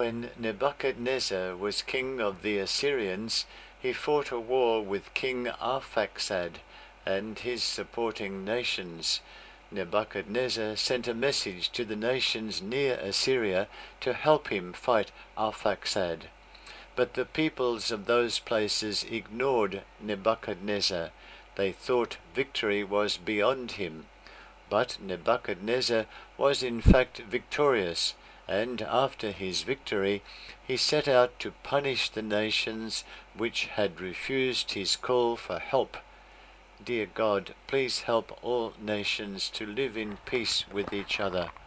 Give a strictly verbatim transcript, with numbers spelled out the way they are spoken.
When Nebuchadnezzar was king of the Assyrians, he fought a war with King Arphaxad and his supporting nations. Nebuchadnezzar sent a message to the nations near Assyria to help him fight Arphaxad. But the peoples of those places ignored Nebuchadnezzar. They thought victory was beyond him. But Nebuchadnezzar was in fact victorious, and after his victory he set out to punish the nations which had refused his call for help. Dear God, please help all nations to live in peace with each other.